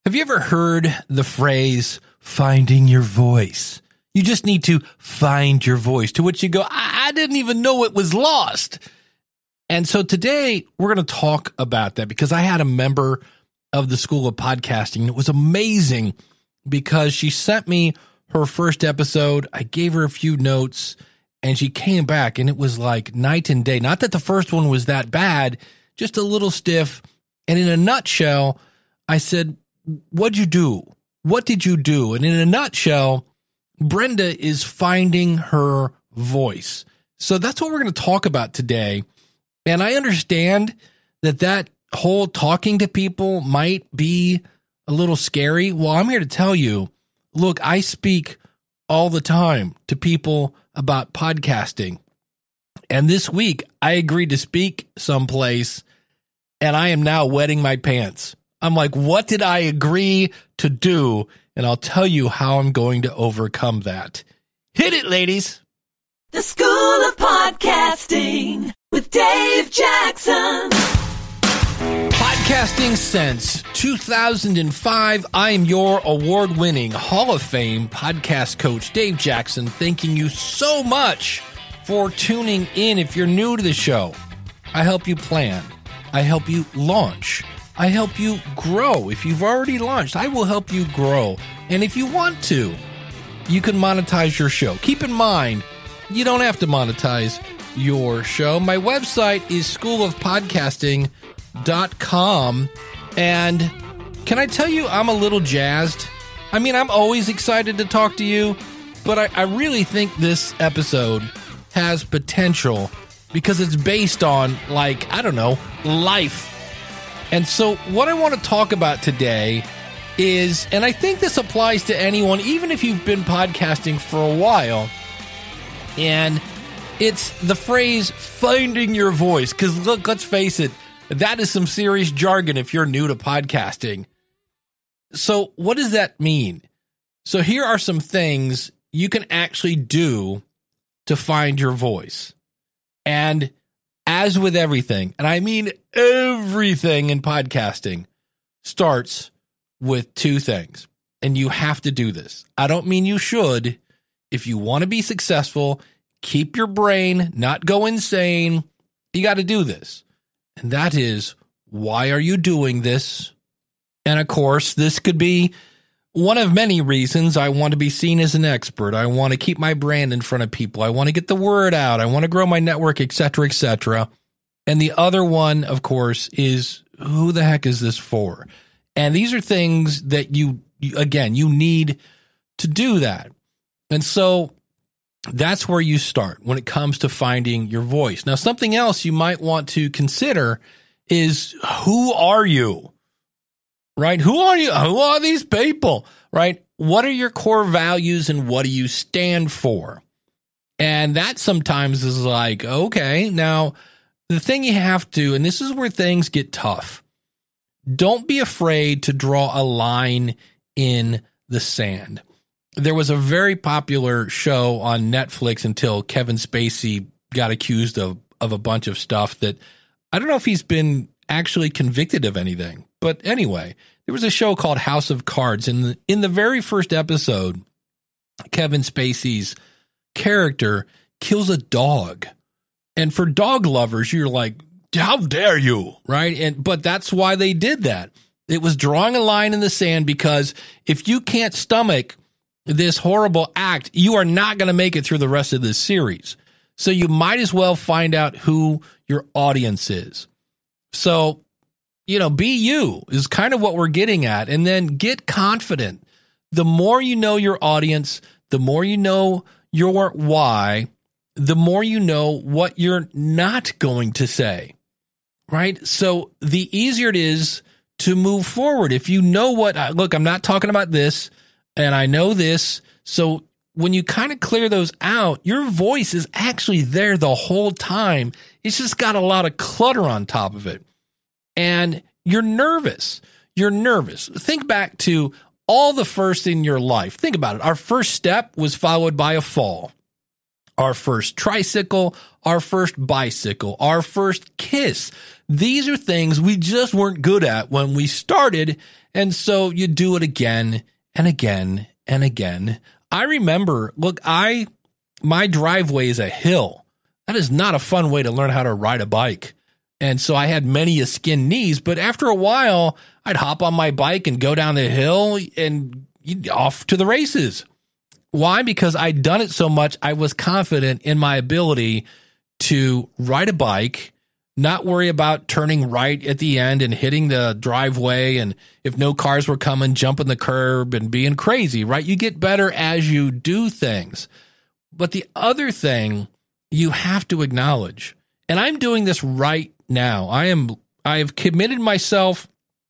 Have you ever heard the phrase, finding your voice? You just need to find your voice, to which you go, I didn't even know it was lost. And so today we're going to talk about that because I had a member of the School of Podcasting. It was amazing because she sent me her first episode. I gave her a few notes and she came back and it was like night and day. Not that the first one was that bad, just a little stiff. And in a nutshell, I said, what'd you do? What did you do? And in a nutshell, Brenda is finding her voice. So that's what we're going to talk about today. And I understand that whole talking to people might be a little scary. Well, I'm here to tell you, look, I speak all the time to people about podcasting. And this week I agreed to speak someplace and I am now wetting my pants. I'm like, what did I agree to do? And I'll tell you how I'm going to overcome that. Hit it, ladies. The School of Podcasting with Dave Jackson. Podcasting since 2005. I am your award-winning Hall of Fame podcast coach, Dave Jackson, thanking you so much for tuning in. If you're new to the show, I help you plan. I help you launch. I help you grow. If you've already launched, I will help you grow. And if you want to, you can monetize your show. Keep in mind, you don't have to monetize your show. My website is schoolofpodcasting.com. And can I tell you, I'm a little jazzed. I mean, I'm always excited to talk to you, but I really think this episode has potential because it's based on, like, I don't know, life. And so what I want to talk about today is, and I think this applies to anyone, even if you've been podcasting for a while, and it's the phrase, finding your voice. Because look, let's face it, that is some serious jargon if you're new to podcasting. So what does that mean? So here are some things you can actually do to find your voice. And as with everything, and I mean everything in podcasting, starts with two things. And you have to do this. I don't mean you should. If you want to be successful, keep your brain, not go insane, you got to do this. And that is, why are you doing this? And of course, this could be one of many reasons. I want to be seen as an expert. I want to keep my brand in front of people. I want to get the word out. I want to grow my network, et cetera, et cetera. And the other one, of course, is who the heck is this for? And these are things that you need to do that. And so that's where you start when it comes to finding your voice. Now, something else you might want to consider is, who are you? Right? Who are you? Who are these people? Right? What are your core values and what do you stand for? And that sometimes is like, okay, now the thing you have to, and this is where things get tough, don't be afraid to draw a line in the sand. There was a very popular show on Netflix until Kevin Spacey got accused of a bunch of stuff that I don't know if he's been actually convicted of anything. But anyway, there was a show called House of Cards. And in the very first episode, Kevin Spacey's character kills a dog. And for dog lovers, you're like, how dare you, right? But that's why they did that. It was drawing a line in the sand because if you can't stomach this horrible act, you are not going to make it through the rest of this series. So you might as well find out who your audience is. So, be you is kind of what we're getting at. And then get confident. The more you know your audience, the more you know your why, the more you know what you're not going to say, right? So the easier it is to move forward. If you know look, I'm not talking about this, and I know this. So when you kind of clear those out, your voice is actually there the whole time. It's just got a lot of clutter on top of it. And you're nervous. You're nervous. Think back to all the first in your life. Think about it. Our first step was followed by a fall. Our first tricycle, our first bicycle, our first kiss. these are things we just weren't good at when we started. And so you do it again and again and again. I remember, look, my driveway is a hill. That is not a fun way to learn how to ride a bike. And so I had many a skinned knees, but after a while, I'd hop on my bike and go down the hill and off to the races. Why? Because I'd done it so much, I was confident in my ability to ride a bike, not worry about turning right at the end and hitting the driveway, and if no cars were coming, jumping the curb and being crazy, right? You get better as you do things. But the other thing you have to acknowledge, and I'm doing this right now, I've committed myself.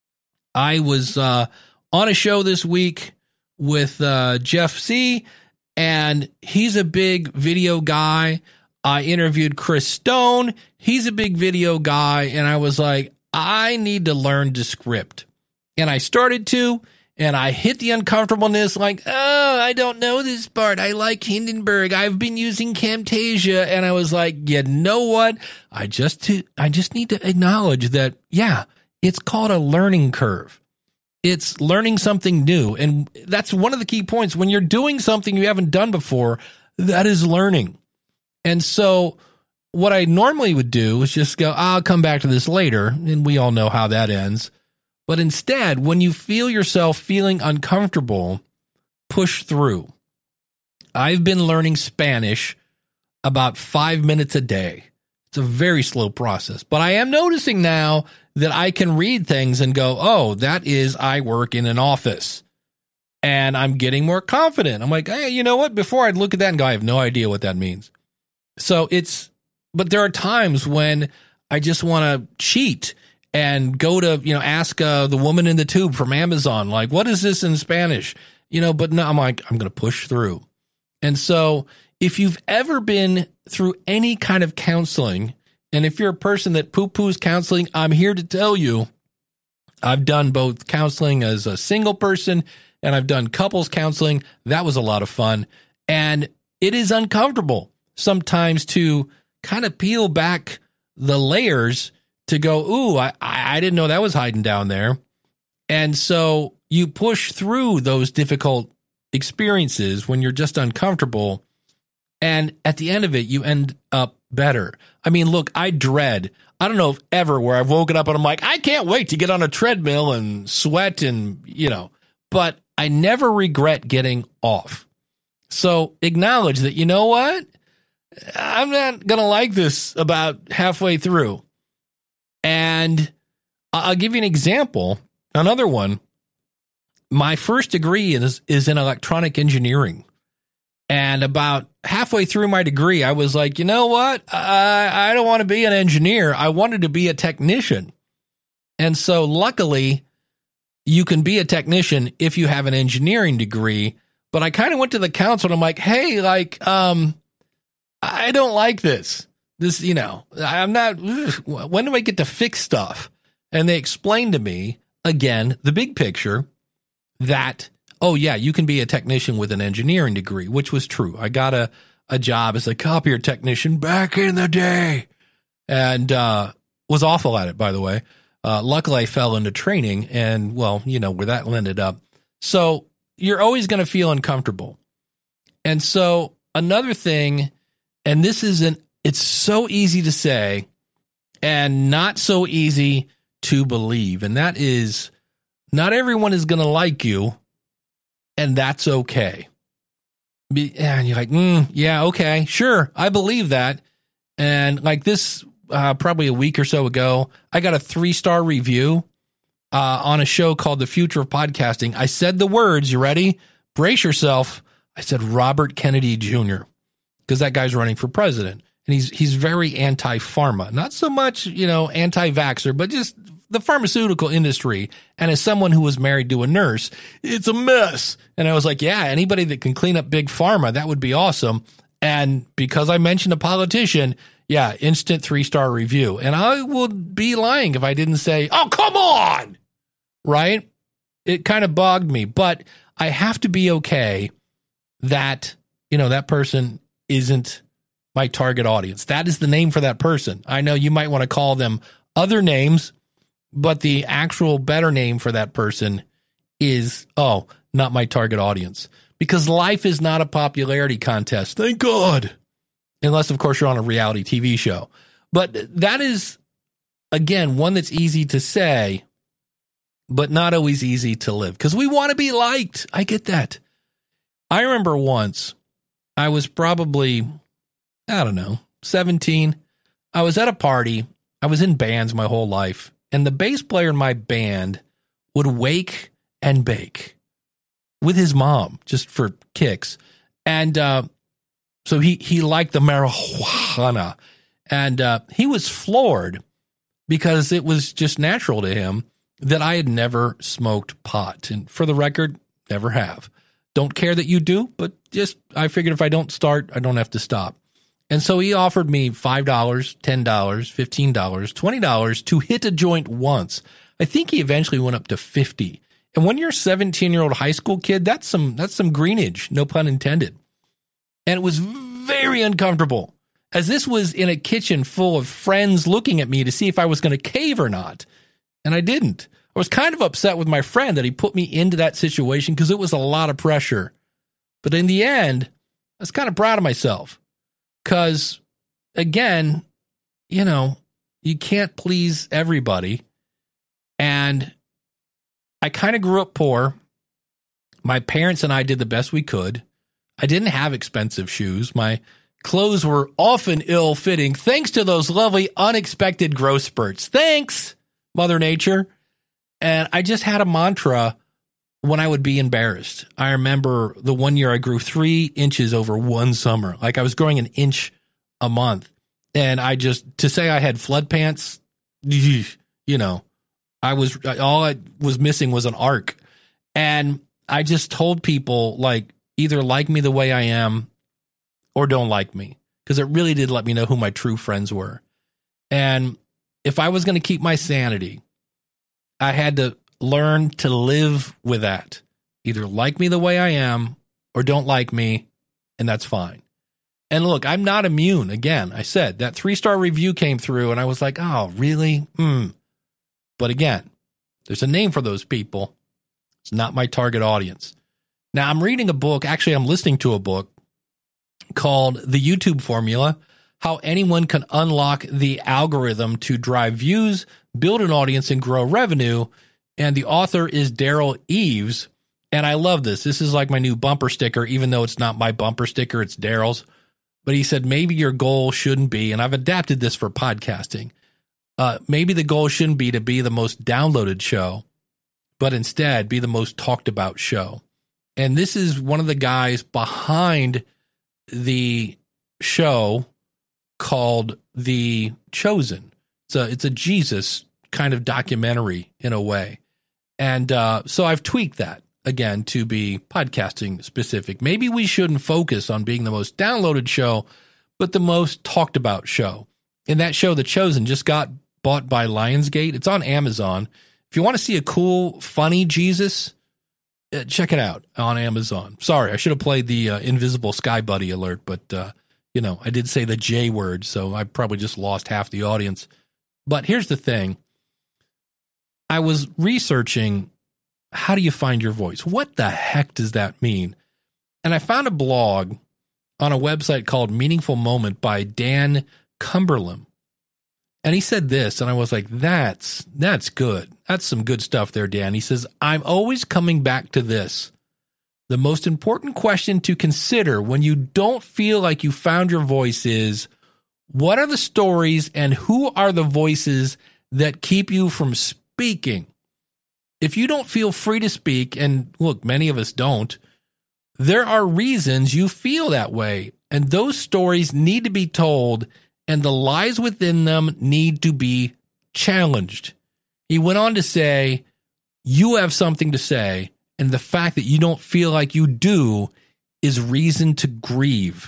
I was on a show this week with Jeff C., and he's a big video guy. I interviewed Chris Stone. He's a big video guy, and I was like, I need to learn to script. And I started to, and I hit the uncomfortableness like, oh, I don't know this part. I like Hindenburg. I've been using Camtasia. And I was like, you know what? I just need to acknowledge that, yeah, it's called a learning curve. It's learning something new. And that's one of the key points. When you're doing something you haven't done before, that is learning. And so what I normally would do is just go, I'll come back to this later. And we all know how that ends. But instead, when you feel yourself feeling uncomfortable, push through. I've been learning Spanish about 5 minutes a day. It's a very slow process. But I am noticing now that I can read things and go, oh, that is, I work in an office. And I'm getting more confident. I'm like, hey, you know what? Before I'd look at that and go, I have no idea what that means. So but there are times when I just want to cheat and go to, ask the woman in the tube from Amazon, like, what is this in Spanish? But no, I'm like, I'm going to push through. And so if you've ever been through any kind of counseling, and if you're a person that poo-poos counseling, I'm here to tell you, I've done both counseling as a single person and I've done couples counseling. That was a lot of fun. And it is uncomfortable sometimes to kind of peel back the layers to go, ooh, I didn't know that was hiding down there. And so you push through those difficult experiences when you're just uncomfortable. And at the end of it, you end up better. I mean, look, I don't know if ever where I've woken up and I'm like, I can't wait to get on a treadmill and sweat and, but I never regret getting off. So acknowledge that, you know what? I'm not going to like this about halfway through. And I'll give you an example. Another one, my first degree is in electronic engineering. And about halfway through my degree, I was like, you know what? I don't want to be an engineer. I wanted to be a technician. And so luckily, you can be a technician if you have an engineering degree. But I kind of went to the council and I'm like, hey, I don't like this. I'm not, when do I get to fix stuff? And they explained to me, again, the big picture that, oh yeah, you can be a technician with an engineering degree, which was true. I got a job as a copier technician back in the day and was awful at it, by the way. Luckily, I fell into training and, well, where that ended up. So you're always going to feel uncomfortable. And so another thing, and it's so easy to say and not so easy to believe. And that is, not everyone is going to like you, and that's okay. And you're like, yeah, okay, sure, I believe that. And like this, probably a week or so ago, I got a 3-star review on a show called The Future of Podcasting. I said the words, you ready? Brace yourself. I said Robert Kennedy Jr., because that guy's running for president. And he's very anti-pharma. Not so much, anti-vaxxer, but just the pharmaceutical industry. And as someone who was married to a nurse, it's a mess. And I was like, yeah, anybody that can clean up big pharma, that would be awesome. And because I mentioned a politician, yeah, instant 3-star review. And I would be lying if I didn't say, oh, come on, right? It kind of bogged me. But I have to be okay that, that person isn't my target audience. That is the name for that person. I know you might want to call them other names, but the actual better name for that person is, not my target audience. Because life is not a popularity contest. Thank God. Unless, of course, you're on a reality TV show. But that is, again, one that's easy to say, but not always easy to live. Because we want to be liked. I get that. I remember once, I was probably, 17. I was at a party. I was in bands my whole life. And the bass player in my band would wake and bake with his mom, just for kicks. And so he liked the marijuana. And he was floored because it was just natural to him that I had never smoked pot. And for the record, never have. Don't care that you do, but just I figured if I don't start, I don't have to stop. And so he offered me $5, $10, $15, $20 to hit a joint once. I think he eventually went up to $50. And when you're a 17-year-old high school kid, that's some greenage, no pun intended. And it was very uncomfortable, as this was in a kitchen full of friends looking at me to see if I was going to cave or not. And I didn't. I was kind of upset with my friend that he put me into that situation because it was a lot of pressure. But in the end, I was kind of proud of myself because, again, you can't please everybody. And I kind of grew up poor. My parents and I did the best we could. I didn't have expensive shoes. My clothes were often ill-fitting thanks to those lovely unexpected growth spurts. Thanks, Mother Nature. And I just had a mantra when I would be embarrassed. I remember the one year I grew 3 inches over one summer. Like I was growing an inch a month. And to say I had flood pants, all I was missing was an arc. And I just told people, like, either like me the way I am or don't like me. Because it really did let me know who my true friends were. And if I was going to keep my sanity, I had to learn to live with that. Either like me the way I am or don't like me, and that's fine. And look, I'm not immune. Again, I said that 3-star review came through and I was like, oh, really? But again, there's a name for those people. It's not my target audience. Now, I'm reading a book. Actually, I'm listening to a book called The YouTube Formula, How Anyone Can Unlock the Algorithm to Drive Views, Build an Audience, and Grow Revenue. And the author is Daryl Eves. And I love this. This is like my new bumper sticker, even though it's not my bumper sticker, it's Daryl's. But he said, maybe your goal shouldn't be, and I've adapted this for podcasting, maybe the goal shouldn't be to be the most downloaded show, but instead be the most talked about show. And this is one of the guys behind the show called The Chosen. It's a Jesus kind of documentary in a way. And so I've tweaked that again to be podcasting specific. Maybe we shouldn't focus on being the most downloaded show, but the most talked about show. And that show, The Chosen, just got bought by Lionsgate. It's on Amazon. If you want to see a cool, funny Jesus, check it out on Amazon. Sorry, I should have played the invisible Sky Buddy alert, but, I did say the J word, so I probably just lost half the audience. But here's the thing. I was researching, how do you find your voice? What the heck does that mean? And I found a blog on a website called Meaningful Moment by Dan Cumberland. And he said this, and I was like, that's good. That's some good stuff there, Dan. He says, I'm always coming back to this. The most important question to consider when you don't feel like you found your voice is, what are the stories and who are the voices that keep you from speaking? If you don't feel free to speak, and look, many of us don't, there are reasons you feel that way, and those stories need to be told, and the lies within them need to be challenged. He went on to say, you have something to say, and the fact that you don't feel like you do is reason to grieve.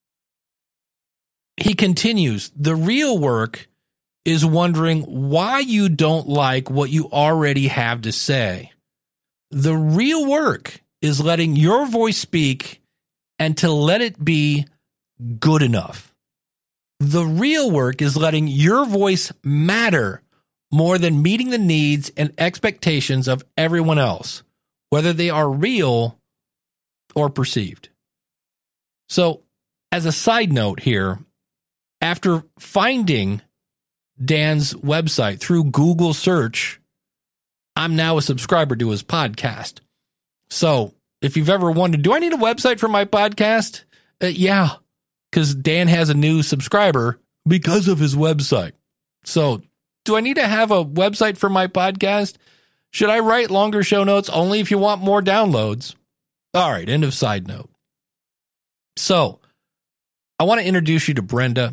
He continues, the real work is wondering why you don't like what you already have to say. The real work is letting your voice speak and to let it be good enough. The real work is letting your voice matter more than meeting the needs and expectations of everyone else, whether they are real or perceived. So, as a side note here, after finding Dan's website through Google search, I'm now a subscriber to his podcast. So, if you've ever wondered, do I need a website for my podcast? Yeah, because Dan has a new subscriber because of his website. So, do I need to have a website for my podcast? Should I write longer show notes only if you want more downloads? All right, end of side note. So, I want to introduce you to Brenda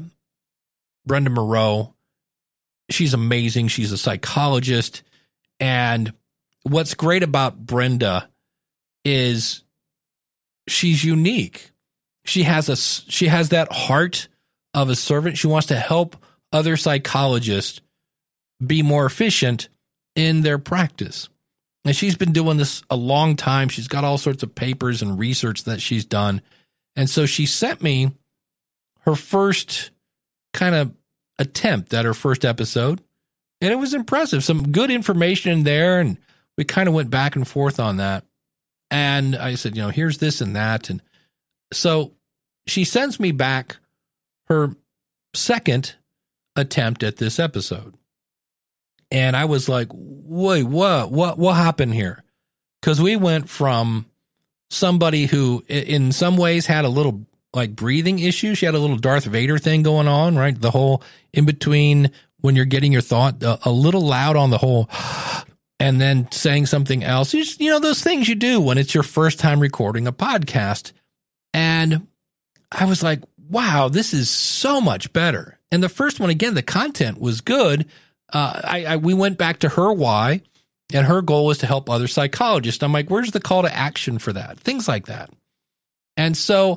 Moreau. She's amazing. She's a psychologist. And what's great about Brenda is she's unique. She has that heart of a servant. She wants to help other psychologists be more efficient in their practice. And she's been doing this a long time. She's got all sorts of papers and research that she's done. And so she sent me her first kind of attempt at her first episode. And it was impressive. Some good information in there. And we kind of went back and forth on that. And I said, here's this and that. And so she sends me back her second attempt at this episode. And I was like, wait, what happened here? Because we went from somebody who in some ways had a little like breathing issue. She had a little Darth Vader thing going on, right? The whole in between when you're getting your thought a little loud on the whole and then saying something else. Just, those things you do when it's your first time recording a podcast. And I was like, wow, this is so much better. And the first one, again, the content was good. We went back to her why, and her goal was to help other psychologists. I'm like, where's the call to action for that? Things like that. And so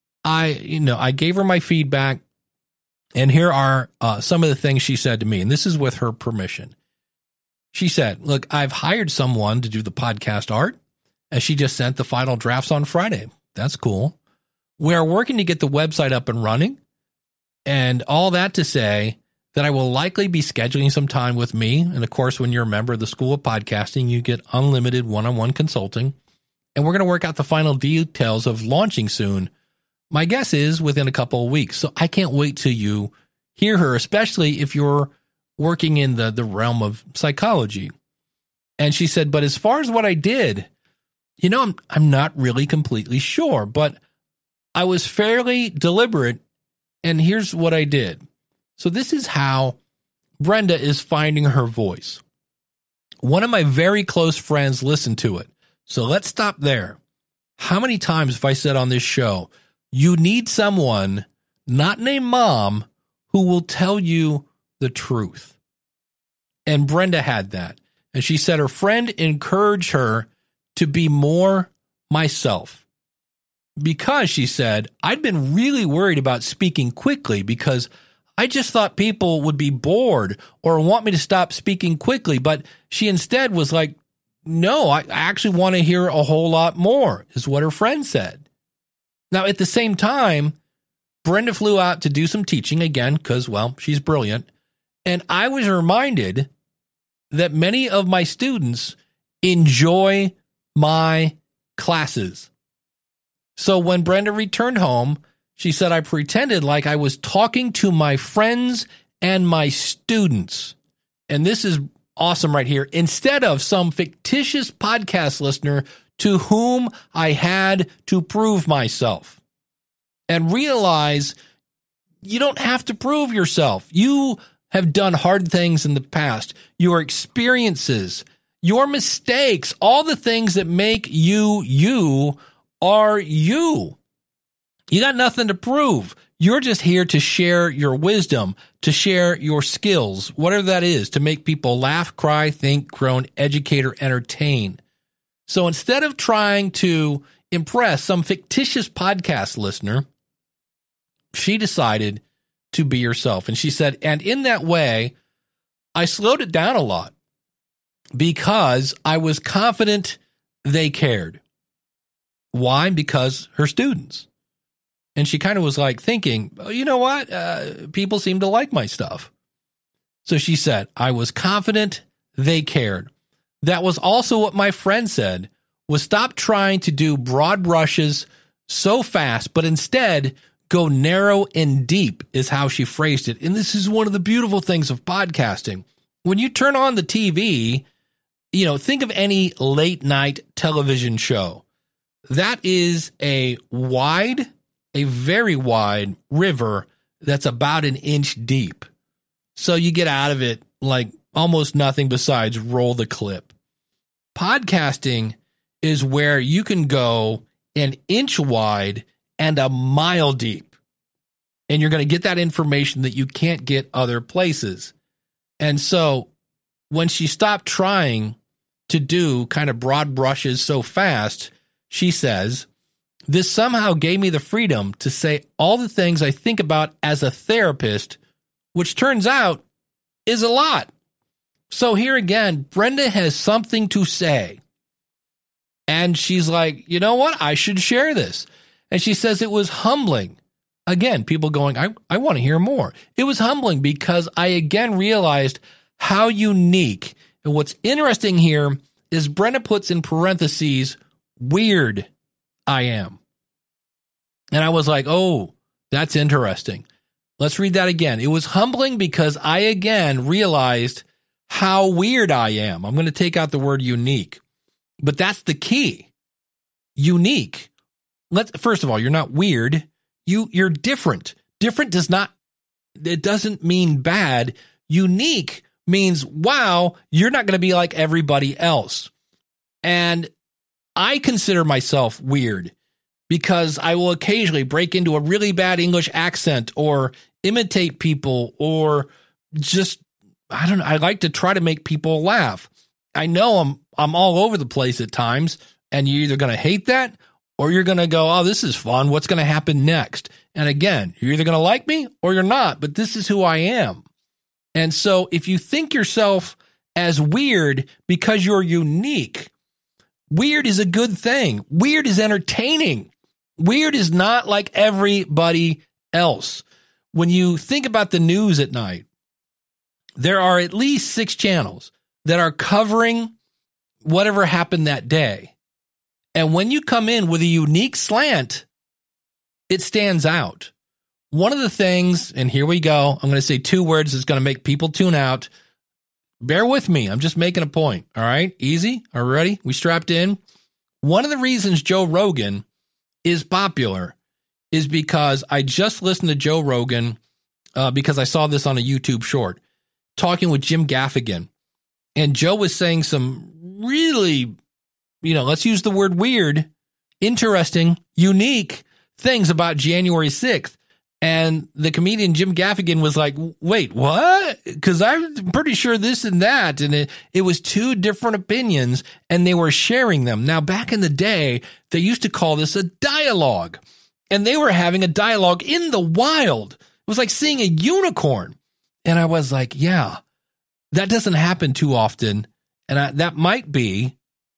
I gave her my feedback, and here are some of the things she said to me, and this is with her permission. She said, look, I've hired someone to do the podcast art, and she just sent the final drafts on Friday. That's cool. We're working to get the website up and running, and all that to say that I will likely be scheduling some time with me. And of course, when you're a member of the School of Podcasting, you get unlimited one-on-one consulting. And we're going to work out the final details of launching soon. My guess is within a couple of weeks. So I can't wait till you hear her, especially if you're working in the realm of psychology. And she said, but as far as what I did, I'm not really completely sure, but I was fairly deliberate. And here's what I did. So this is how Brenda is finding her voice. One of my very close friends listened to it. So let's stop there. How many times have I said on this show, you need someone not named Mom who will tell you the truth? And Brenda had that. And she said her friend encouraged her to be more myself. Because, she said, I'd been really worried about speaking quickly because I just thought people would be bored or want me to stop speaking quickly. But she instead was like, no, I actually want to hear a whole lot more, is what her friend said. Now, at the same time, Brenda flew out to do some teaching again because, well, she's brilliant. And I was reminded that many of my students enjoy my classes. So when Brenda returned home, she said, I pretended like I was talking to my friends and my students. And this is awesome right here. Instead of some fictitious podcast listener to whom I had to prove myself. And realize you don't have to prove yourself. You have done hard things in the past. Your experiences, your mistakes, all the things that make you, you are you. You got nothing to prove. You're just here to share your wisdom, to share your skills, whatever that is, to make people laugh, cry, think, groan, educate, or entertain. So instead of trying to impress some fictitious podcast listener, she decided to be herself. And she said, and in that way, I slowed it down a lot because I was confident they cared. Why? Because her students. And she kind of was like thinking, oh, you know what? People seem to like my stuff. So she said, I was confident they cared. That was also what my friend said, was stop trying to do broad brushes so fast, but instead go narrow and deep is how she phrased it. And this is one of the beautiful things of podcasting. When you turn on the TV, think of any late night television show. That is a very wide river that's about an inch deep. So you get out of it like almost nothing besides roll the clip. Podcasting is where you can go an inch wide and a mile deep. And you're going to get that information that you can't get other places. And so when she stopped trying to do kind of broad brushes so fast, she says, this somehow gave me the freedom to say all the things I think about as a therapist, which turns out is a lot. So here again, Brenda has something to say. And she's like, you know what? I should share this. And she says it was humbling. Again, people going, I want to hear more. It was humbling because I again realized how unique. And what's interesting here is Brenda puts in parentheses, weird I am. And I was like, oh, that's interesting. Let's read that again. It was humbling because I again realized how weird I am. I'm going to take out the word unique, but that's the key. Unique. First of all, you're not weird. You're different. Different doesn't mean bad. Unique means, wow, you're not going to be like everybody else. And I consider myself weird because I will occasionally break into a really bad English accent or imitate people or just, I don't know. I like to try to make people laugh. I know I'm all over the place at times, and you're either going to hate that or you're going to go, oh, this is fun. What's going to happen next? And again, you're either going to like me or you're not, but this is who I am. And so if you think yourself as weird because you're unique, weird is a good thing. Weird is entertaining. Weird is not like everybody else. When you think about the news at night, there are at least 6 channels that are covering whatever happened that day. And when you come in with a unique slant, it stands out. One of the things, and here we go, I'm going to say 2 words that's going to make people tune out. Bear with me. I'm just making a point. All right. Easy. Are we ready? We strapped in. One of the reasons Joe Rogan is popular is because I just listened to Joe Rogan because I saw this on a YouTube short talking with Jim Gaffigan. And Joe was saying some really, let's use the word weird, interesting, unique things about January 6th. And the comedian Jim Gaffigan was like, wait, what? Because I'm pretty sure this and that. And it was 2 different opinions, and they were sharing them. Now, back in the day, they used to call this a dialogue. And they were having a dialogue in the wild. It was like seeing a unicorn. And I was like, yeah, that doesn't happen too often. And that might be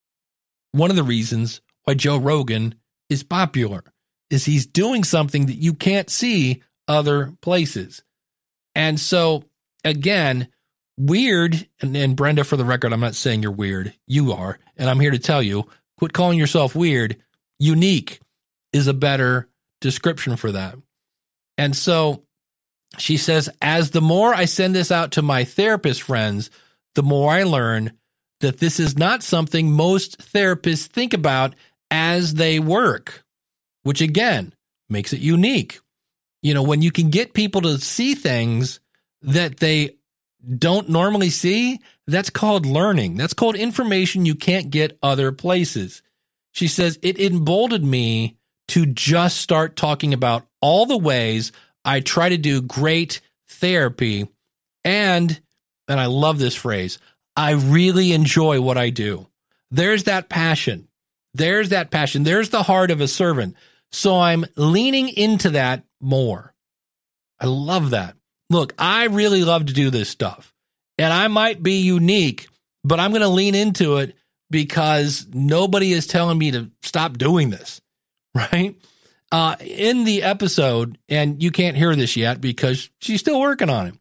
one of the reasons why Joe Rogan is popular. Is he's doing something that you can't see other places. And so, again, weird, and Brenda, for the record, I'm not saying you're weird. You are. And I'm here to tell you, quit calling yourself weird. Unique is a better description for that. And so she says, as the more I send this out to my therapist friends, the more I learn that this is not something most therapists think about as they work. Which, again, makes it unique. When you can get people to see things that they don't normally see, that's called learning. That's called information you can't get other places. She says, it emboldened me to just start talking about all the ways I try to do great therapy. And I love this phrase, I really enjoy what I do. There's that passion. There's that passion. There's the heart of a servant. So I'm leaning into that more. I love that. Look, I really love to do this stuff. And I might be unique, but I'm going to lean into it because nobody is telling me to stop doing this, right? In the episode, and you can't hear this yet because she's still working on it,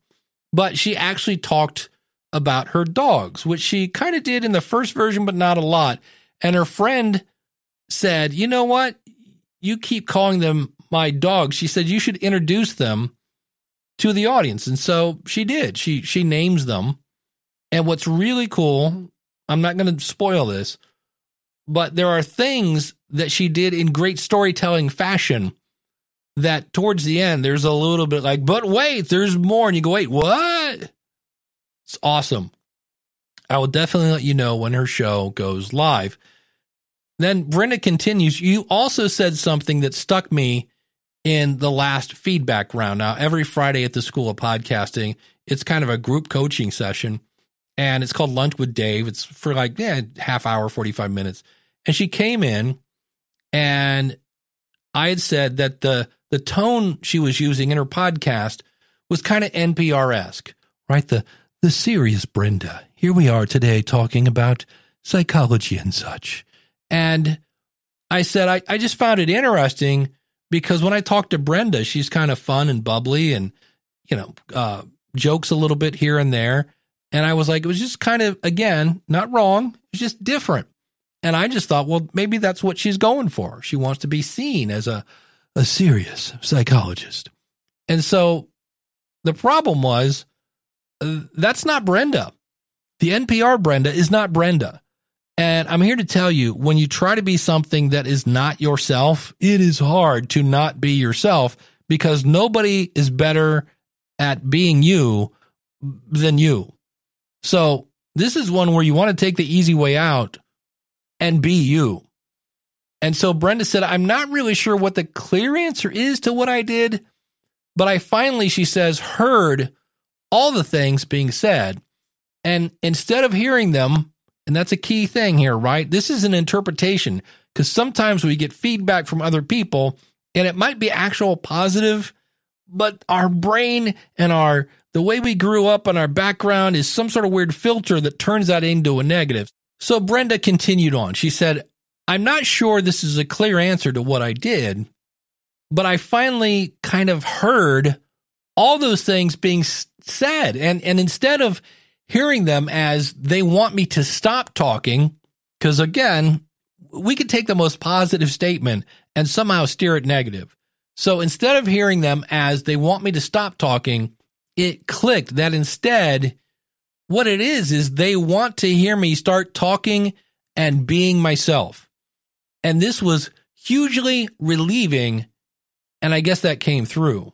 but she actually talked about her dogs, which she kind of did in the first version, but not a lot. And her friend said, you know what? You keep calling them my dogs. She said, you should introduce them to the audience. And so she did. She names them. And what's really cool, I'm not going to spoil this, but there are things that she did in great storytelling fashion that towards the end, there's a little bit like, but wait, there's more. And you go, wait, what? It's awesome. I will definitely let you know when her show goes live. Then Brenda continues, you also said something that stuck me in the last feedback round. Now, every Friday at the School of Podcasting, it's kind of a group coaching session, and it's called Lunch with Dave. It's for like half hour, 45 minutes. And she came in, and I had said that the tone she was using in her podcast was kind of NPR-esque, right? The serious Brenda. Here we are today talking about psychology and such. And I said, I just found it interesting because when I talk to Brenda, she's kind of fun and bubbly and, jokes a little bit here and there. And I was like, it was just kind of, again, not wrong. It's just different. And I just thought, well, maybe that's what she's going for. She wants to be seen as a serious psychologist. And so the problem was, that's not Brenda. The NPR Brenda is not Brenda. And I'm here to tell you, when you try to be something that is not yourself, it is hard to not be yourself because nobody is better at being you than you. So this is one where you want to take the easy way out and be you. And so Brenda said, I'm not really sure what the clear answer is to what I did, but I finally, she says, heard all the things being said. And instead of hearing them, and that's a key thing here, right? This is an interpretation because sometimes we get feedback from other people and it might be actual positive, but our brain and the way we grew up and our background is some sort of weird filter that turns that into a negative. So Brenda continued on. She said, I'm not sure this is a clear answer to what I did, but I finally kind of heard all those things being said. And instead of hearing them as they want me to stop talking, because again, we could take the most positive statement and somehow steer it negative. So instead of hearing them as they want me to stop talking, it clicked that instead what it is they want to hear me start talking and being myself. And this was hugely relieving, and I guess that came through.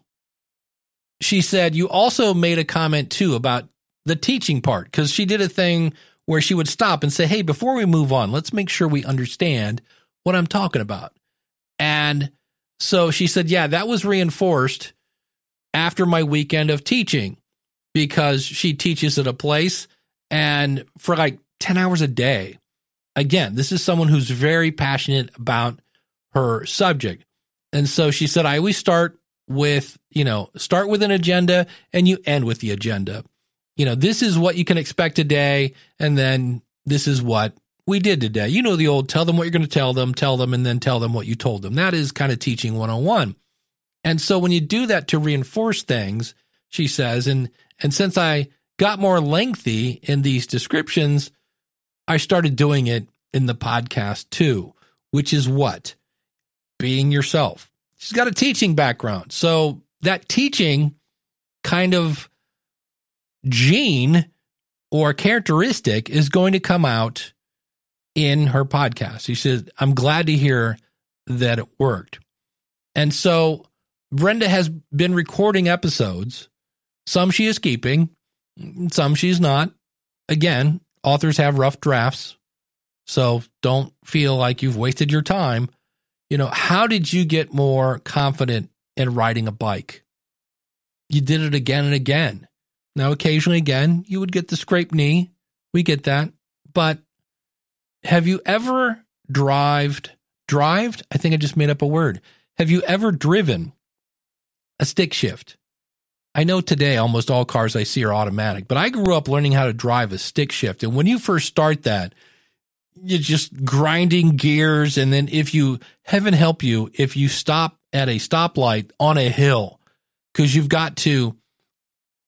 She said, you also made a comment too about the teaching part, because she did a thing where she would stop and say, hey, before we move on, let's make sure we understand what I'm talking about. And so she said, yeah, that was reinforced after my weekend of teaching, because she teaches at a place and for like 10 hours a day. Again, this is someone who's very passionate about her subject. And so she said, I always start with an agenda and you end with the agenda. This is what you can expect today. And then this is what we did today. The old, tell them what you're going to tell them, and then tell them what you told them. That is kind of teaching 101. And so when you do that to reinforce things, she says, and since I got more lengthy in these descriptions, I started doing it in the podcast too, which is what? Being yourself. She's got a teaching background. So that teaching kind of gene or characteristic is going to come out in her podcast. She said, I'm glad to hear that it worked. And so Brenda has been recording episodes. Some she is keeping, some she's not. Again, authors have rough drafts, so don't feel like you've wasted your time. How did you get more confident in riding a bike? You did it again and again. Now, occasionally, again, you would get the scraped knee. We get that. But have you ever drived? I think I just made up a word. Have you ever driven a stick shift? I know today almost all cars I see are automatic, but I grew up learning how to drive a stick shift. And when you first start that, you're just grinding gears. And then heaven help you, if you stop at a stoplight on a hill, because you've got to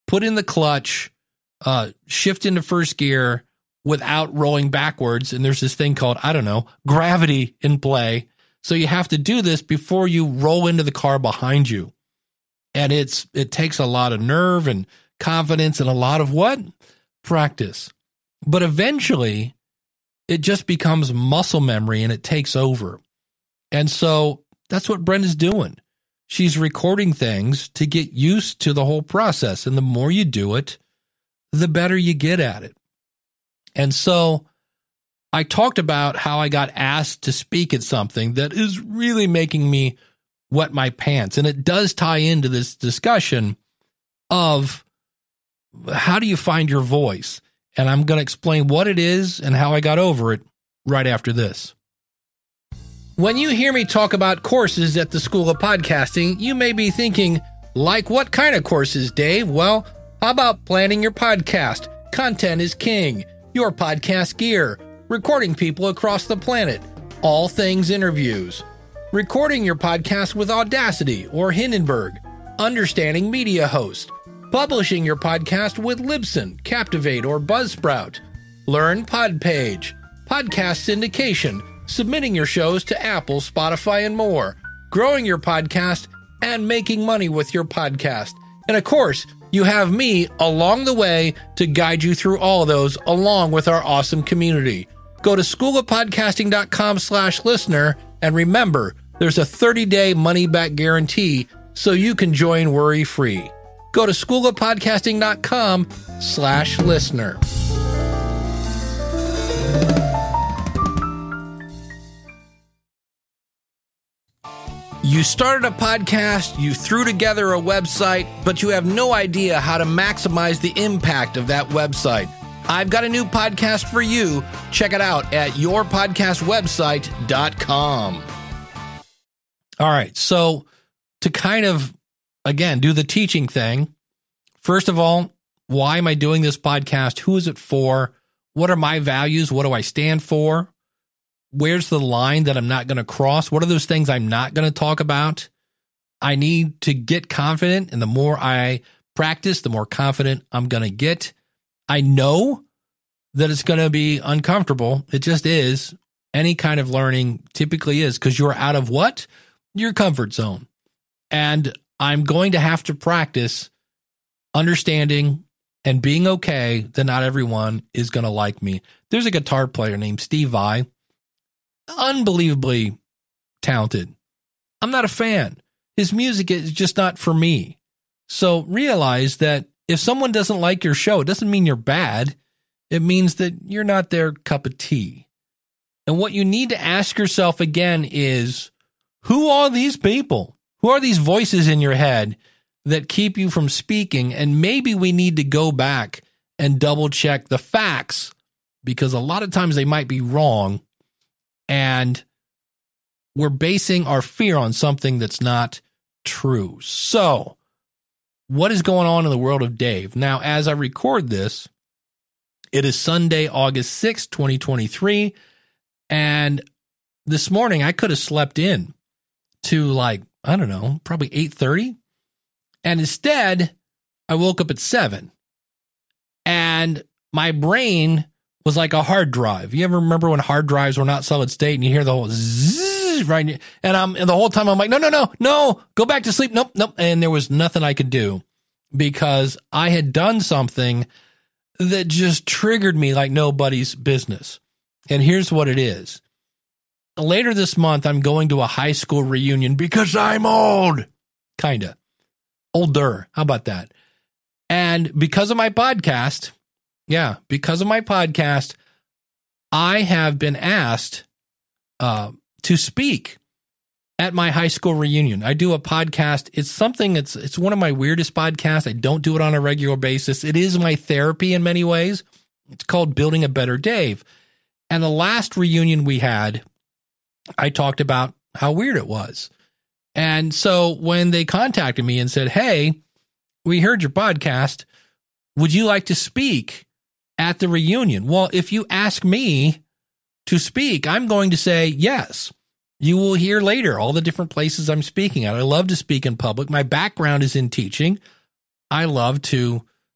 put in the clutch, shift into first gear without rolling backwards. And there's this thing called, I don't know, gravity in play. So you have to do this before you roll into the car behind you. And it takes a lot of nerve and confidence and a lot of what? Practice. But eventually it just becomes muscle memory and it takes over. And so that's what Brenda's doing. She's recording things to get used to the whole process. And the more you do it, the better you get at it. And so I talked about how I got asked to speak at something that is really making me wet my pants. And it does tie into this discussion of how do you find your voice? And I'm going to explain what it is and how I got over it right after this. When you hear me talk about courses at the School of Podcasting, you may be thinking, like what kind of courses, Dave? Well, how about planning your podcast? Content is king. Your podcast gear. Recording people across the planet. All things interviews. Recording your podcast with Audacity or Hindenburg. Understanding media host. Publishing your podcast with Libsyn, Captivate, or Buzzsprout. Learn Podpage. Podcast syndication. Submitting your shows to Apple, Spotify, and more. Growing your podcast and making money with your podcast. And of course, you have me along the way to guide you through all of those along with our awesome community. Go to schoolofpodcasting.com/listener and remember, there's a 30-day money-back guarantee so you can join worry-free. Go to schoolofpodcasting.com/listener. You started a podcast, you threw together a website, but you have no idea how to maximize the impact of that website. I've got a new podcast for you. Check it out at yourpodcastwebsite.com. All right, so to kind of, again, do the teaching thing, first of all, why am I doing this podcast? Who is it for? What are my values? What do I stand for? Where's the line that I'm not going to cross? What are those things I'm not going to talk about? I need to get confident, and the more I practice, the more confident I'm going to get. I know that it's going to be uncomfortable. It just is. Any kind of learning typically is, because you're out of what? Your comfort zone. And I'm going to have to practice understanding and being okay that not everyone is going to like me. There's a guitar player named Steve Vai. Unbelievably talented. I'm not a fan. His music is just not for me. So realize that if someone doesn't like your show, it doesn't mean you're bad. It means that you're not their cup of tea. And what you need to ask yourself again is, who are these people? Who are these voices in your head that keep you from speaking? And maybe we need to go back and double check the facts, because a lot of times they might be wrong. And we're basing our fear on something that's not true. So, what is going on in the world of Dave? Now, as I record this, it is Sunday, August 6th, 2023. And this morning, I could have slept in to probably 8:30. And instead, I woke up at 7. And my brain was like a hard drive. You ever remember when hard drives were not solid state and you hear the whole zzz, right? And the whole time I'm like, no, go back to sleep. Nope. And there was nothing I could do because I had done something that just triggered me like nobody's business. And here's what it is. Later this month, I'm going to a high school reunion because I'm old. Kinda. Older. How about that? And because of my podcast, I have been asked to speak at my high school reunion. I do a podcast. It's one of my weirdest podcasts. I don't do it on a regular basis. It is my therapy in many ways. It's called Building a Better Dave. And the last reunion we had, I talked about how weird it was. And so when they contacted me and said, hey, we heard your podcast, would you like to speak at the reunion? Well, if you ask me to speak, I'm going to say yes. You will hear later all the different places I'm speaking at. I love to speak in public. My background is in teaching. I love to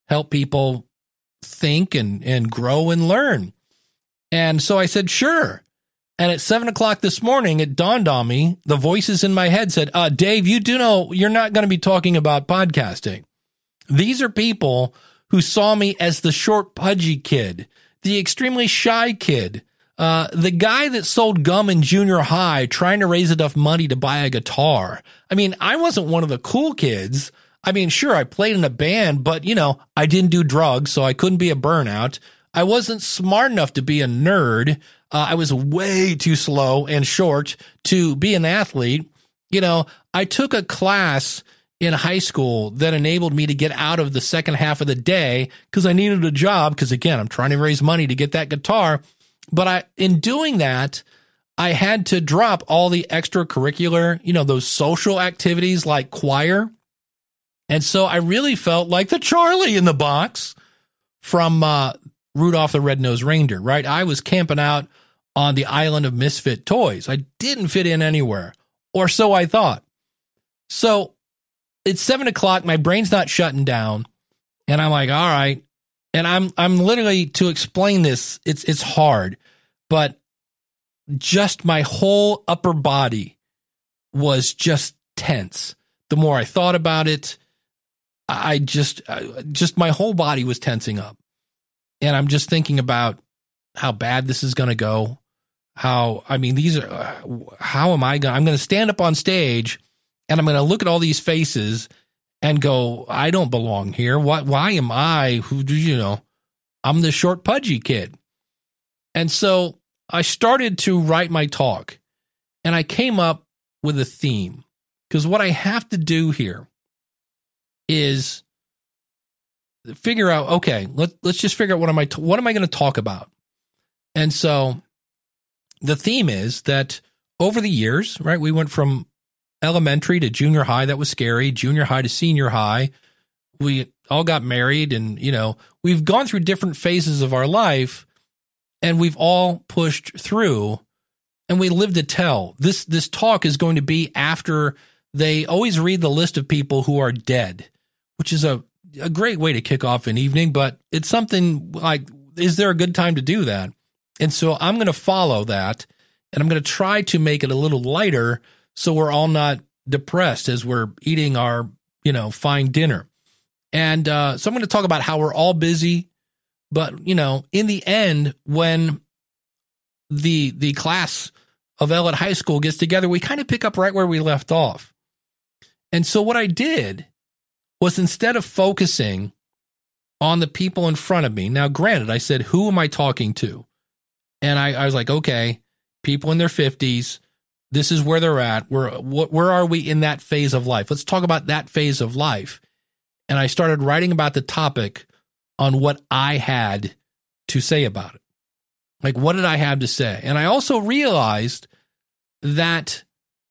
help people think and grow and learn. And so I said, sure. And at 7:00 this morning, it dawned on me, the voices in my head said, Dave, you do know you're not going to be talking about podcasting. These are people who saw me as the short, pudgy kid, the extremely shy kid, the guy that sold gum in junior high trying to raise enough money to buy a guitar. I mean, I wasn't one of the cool kids. I mean, sure, I played in a band, but, I didn't do drugs, so I couldn't be a burnout. I wasn't smart enough to be a nerd. I was way too slow and short to be an athlete. I took a class in high school that enabled me to get out of the second half of the day because I needed a job because, again, I'm trying to raise money to get that guitar. But in doing that, I had to drop all the extracurricular, those social activities like choir. And so I really felt like the Charlie in the box from Rudolph the Red-Nosed Reindeer, right? I was camping out on the island of misfit toys. I didn't fit in anywhere, or so I thought. So it's 7:00. My brain's not shutting down. And I'm like, all right. And I'm literally, to explain this, it's hard, but just my whole upper body was just tense. The more I thought about it, I just my whole body was tensing up. And I'm just thinking about how bad this is going to go. I'm going to stand up on stage and I'm going to look at all these faces and go, I don't belong here. Why am I I'm the short, pudgy kid. And so I started to write my talk and I came up with a theme, because what I have to do here is figure out, okay, let's just figure out what am I going to talk about? And so the theme is that over the years, right, we went from elementary to junior high. That was scary. Junior high to senior high. We all got married and, we've gone through different phases of our life and we've all pushed through and we live to tell. This talk is going to be after they always read the list of people who are dead, which is a great way to kick off an evening, but it's something like, is there a good time to do that? And so I'm going to follow that and I'm going to try to make it a little lighter so we're all not depressed as we're eating our, fine dinner. And so I'm going to talk about how we're all busy, but, in the end, when the class of Ellet High School gets together, we kind of pick up right where we left off. And so what I did was, instead of focusing on the people in front of me, now granted, I said, who am I talking to? And I was like, okay, people in their 50s, this is where they're at. Where are we in that phase of life? Let's talk about that phase of life. And I started writing about the topic on what I had to say about it. Like, what did I have to say? And I also realized that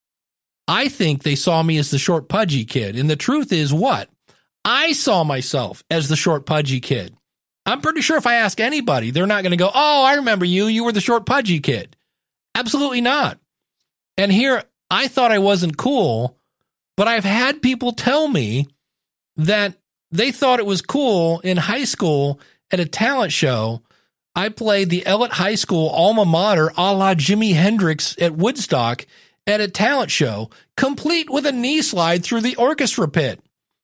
I think they saw me as the short, pudgy kid. And the truth is what? I saw myself as the short, pudgy kid. I'm pretty sure if I ask anybody, they're not going to go, oh, I remember you. You were the short, pudgy kid. Absolutely not. And here, I thought I wasn't cool, but I've had people tell me that they thought it was cool in high school at a talent show. I played the Ellet High School alma mater a la Jimi Hendrix at Woodstock at a talent show, complete with a knee slide through the orchestra pit.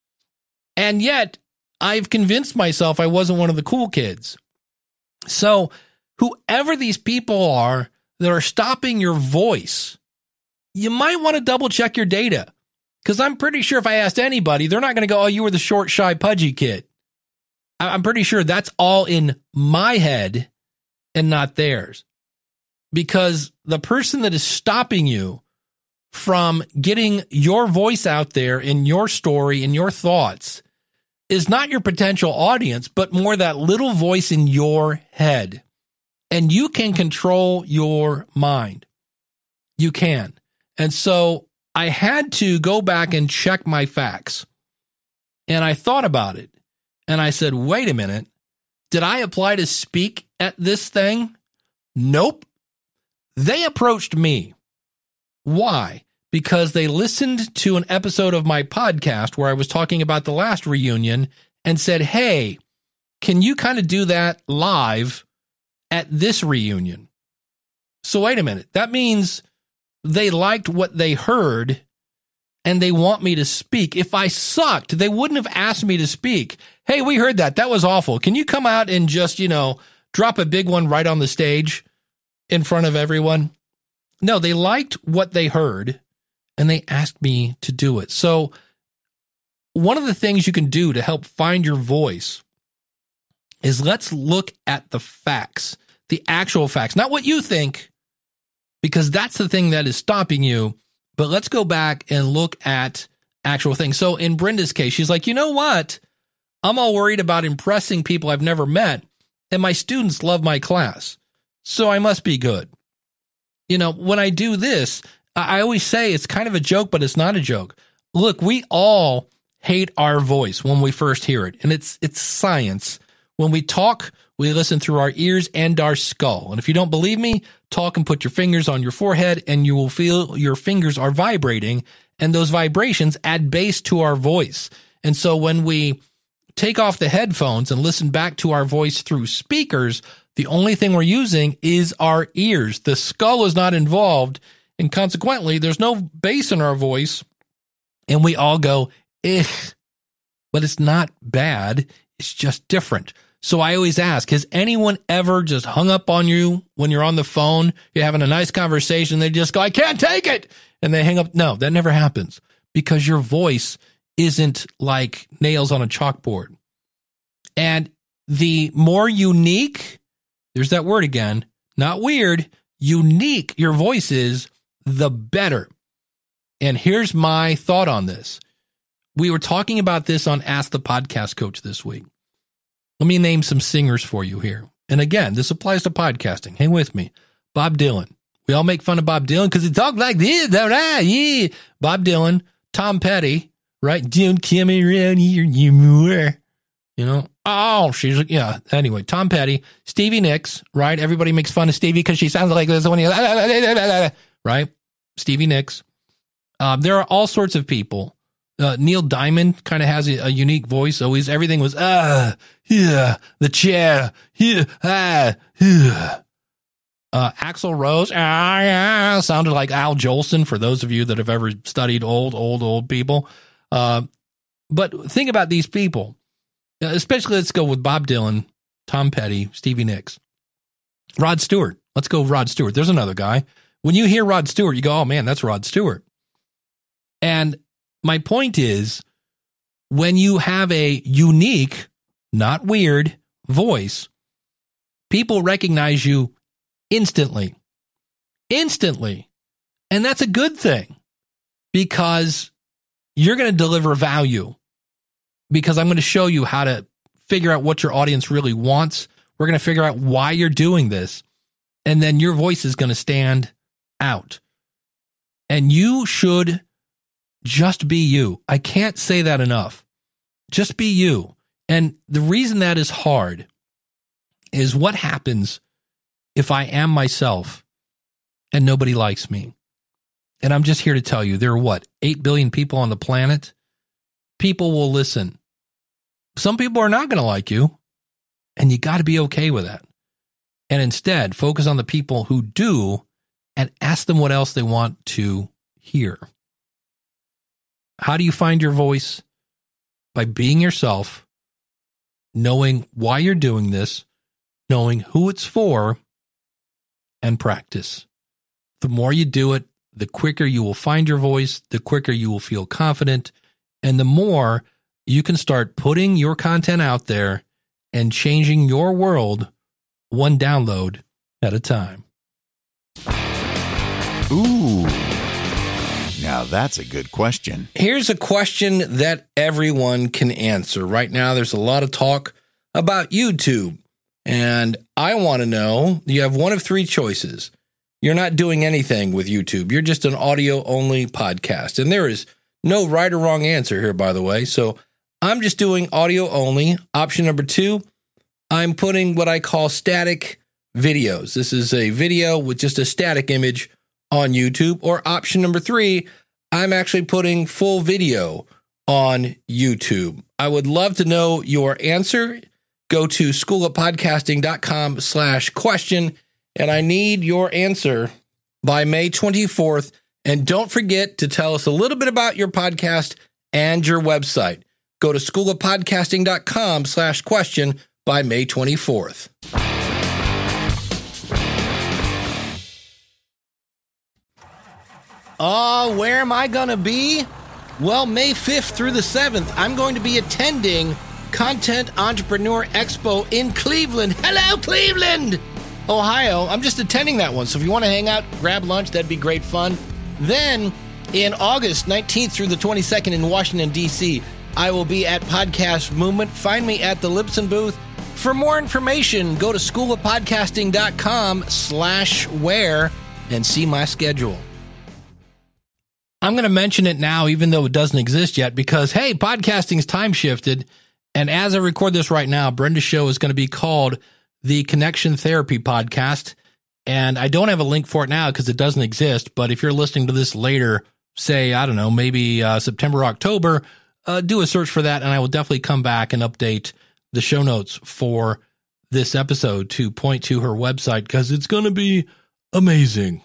And yet, I've convinced myself I wasn't one of the cool kids. So, whoever these people are that are stopping your voice, you might want to double check your data. Because I'm pretty sure if I asked anybody, they're not going to go, oh, you were the short, shy, pudgy kid. I'm pretty sure that's all in my head and not theirs. Because the person that is stopping you from getting your voice out there in your story and your thoughts is not your potential audience, but more that little voice in your head. And you can control your mind. You can. And so I had to go back and check my facts. And I thought about it. And I said, wait a minute. Did I apply to speak at this thing? Nope. They approached me. Why? Because they listened to an episode of my podcast where I was talking about the last reunion and said, hey, can you kind of do that live at this reunion? So wait a minute. That means they liked what they heard and they want me to speak. If I sucked, they wouldn't have asked me to speak. Hey, we heard that. That was awful. Can you come out and just, drop a big one right on the stage in front of everyone? No, they liked what they heard and they asked me to do it. So one of the things you can do to help find your voice is let's look at the facts, the actual facts, not what you think, because that's the thing that is stopping you. But let's go back and look at actual things. So in Brenda's case, she's like, you know what? I'm all worried about impressing people I've never met, and my students love my class, so I must be good. When I do this, I always say it's kind of a joke, but it's not a joke. Look, we all hate our voice when we first hear it, and it's science. When we talk, we listen through our ears and our skull. And if you don't believe me, talk and put your fingers on your forehead, and you will feel your fingers are vibrating, and those vibrations add bass to our voice. And so when we take off the headphones and listen back to our voice through speakers, the only thing we're using is our ears. The skull is not involved, and consequently, there's no bass in our voice, and we all go, eh. But it's not bad. It's just different. So I always ask, has anyone ever just hung up on you when you're on the phone? You're having a nice conversation. They just go, I can't take it. And they hang up. No, that never happens because your voice isn't like nails on a chalkboard. And the more unique, there's that word again, not weird, unique your voice is, the better. And here's my thought on this. We were talking about this on Ask the Podcast Coach this week. Let me name some singers for you here. And again, this applies to podcasting. Hang with me. Bob Dylan. We all make fun of Bob Dylan because he talked like this. Yeah. Bob Dylan, Tom Petty, right? Don't come around here anymore. Anyway, Tom Petty, Stevie Nicks, right? Everybody makes fun of Stevie because she sounds like this when right? Stevie Nicks. There are all sorts of people. Neil Diamond kind of has a unique voice. Always everything was, the chair, Axl Rose, sounded like Al Jolson for those of you that have ever studied old people. But think about these people, especially let's go with Bob Dylan, Tom Petty, Stevie Nicks, Rod Stewart. Let's go Rod Stewart. There's another guy. When you hear Rod Stewart, you go, oh man, that's Rod Stewart. And my point is, when you have a unique, not weird voice, people recognize you instantly. And that's a good thing because you're going to deliver value, because I'm going to show you how to figure out what your audience really wants. We're going to figure out why you're doing this. And then your voice is going to stand out. And you should just be you. I can't say that enough. Just be you. And the reason that is hard is what happens if I am myself and nobody likes me. And I'm just here to tell you, there are 8 billion people on the planet? People will listen. Some people are not going to like you, and you got to be okay with that. And instead, focus on the people who do and ask them what else they want to hear. How do you find your voice? By being yourself, knowing why you're doing this, knowing who it's for, and practice. The more you do it, the quicker you will find your voice, the quicker you will feel confident, and the more you can start putting your content out there and changing your world one download at a time. Ooh. Now that's a good question. Here's a question that everyone can answer. Right now, there's a lot of talk about YouTube. And I want to know, you have one of 3 choices. You're not doing anything with YouTube. You're just an audio-only podcast. And there is no right or wrong answer here, by the way. So I'm just doing audio-only. Option number 2, I'm putting what I call static videos. This is a video with just a static image on YouTube. Or option number 3, I'm actually putting full video on YouTube. I would love to know your answer. Go to schoolofpodcasting.com/question, and I need your answer by May 24th. And don't forget to tell us a little bit about your podcast and your website. Go to schoolofpodcasting.com/question by May 24th. Where am I going to be? Well, May 5th through the 7th, I'm going to be attending Content Entrepreneur Expo in Cleveland. Hello, Cleveland, Ohio. I'm just attending that one. So if you want to hang out, grab lunch, that'd be great fun. Then in August 19th through the 22nd in Washington, D.C., I will be at Podcast Movement. Find me at the Libsyn booth. For more information, go to schoolofpodcasting.com/where and see my schedule. I'm going to mention it now, even though it doesn't exist yet, because, hey, podcasting's time shifted. And as I record this right now, Brenda's show is going to be called the Connection Therapy Podcast. And I don't have a link for it now because it doesn't exist. But if you're listening to this later, say, I don't know, maybe September, October, do a search for that. And I will definitely come back and update the show notes for this episode to point to her website because it's going to be amazing.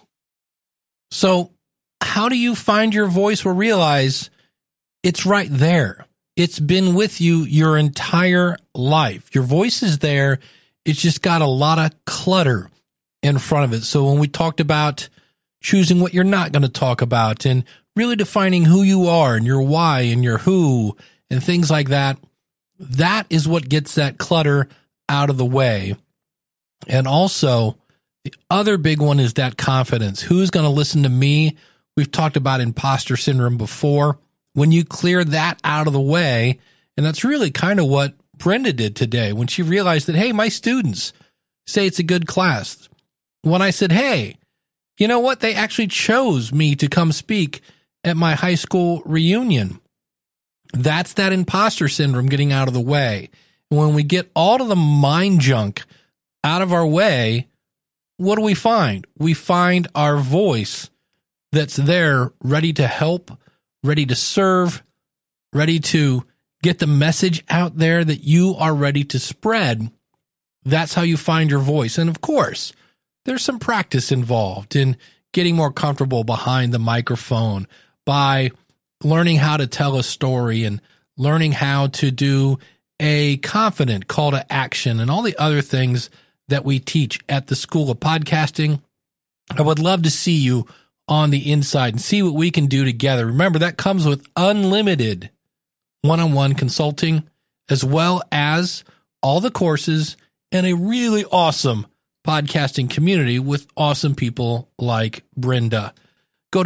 So how do you find your voice or realize it's right there? It's been with you your entire life. Your voice is there. It's just got a lot of clutter in front of it. So when we talked about choosing what you're not going to talk about and really defining who you are and your why and your who and things like that, that is what gets that clutter out of the way. And also, the other big one is that confidence. Who's going to listen to me? We've talked about imposter syndrome before. When you clear that out of the way, and that's really kind of what Brenda did today when she realized that, hey, my students say it's a good class. When I said, hey, you know what? They actually chose me to come speak at my high school reunion. That's that imposter syndrome getting out of the way. And when we get all of the mind junk out of our way, what do we find? We find our voice that's there, ready to help, ready to serve, ready to get the message out there that you are ready to spread. That's how you find your voice. And of course, there's some practice involved in getting more comfortable behind the microphone by learning how to tell a story and learning how to do a confident call to action and all the other things that we teach at the School of Podcasting. I would love to see you on the inside and see what we can do together. Remember, that comes with unlimited one-on-one consulting, as well as all the courses and a really awesome podcasting community with awesome people like Brenda. Go to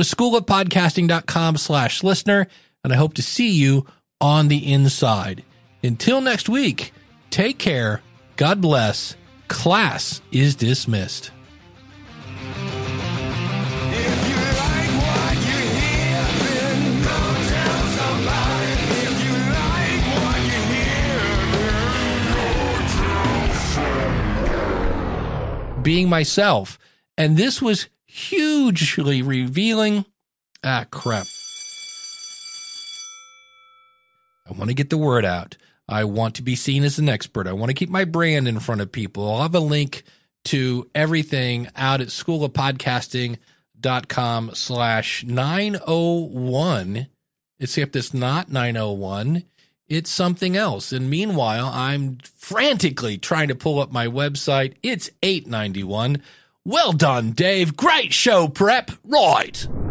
schoolofpodcasting.com/listener, and I hope to see you on the inside. Until next week, take care. God bless. Class is dismissed. Being myself. And this was hugely revealing. Crap. I want to get the word out. I want to be seen as an expert. I want to keep my brand in front of people. I'll have a link to everything out at schoolofpodcasting.com/901. Except it's not 901. It's something else. And meanwhile, I'm frantically trying to pull up my website. It's 891. Well done, Dave. Great show prep. Right.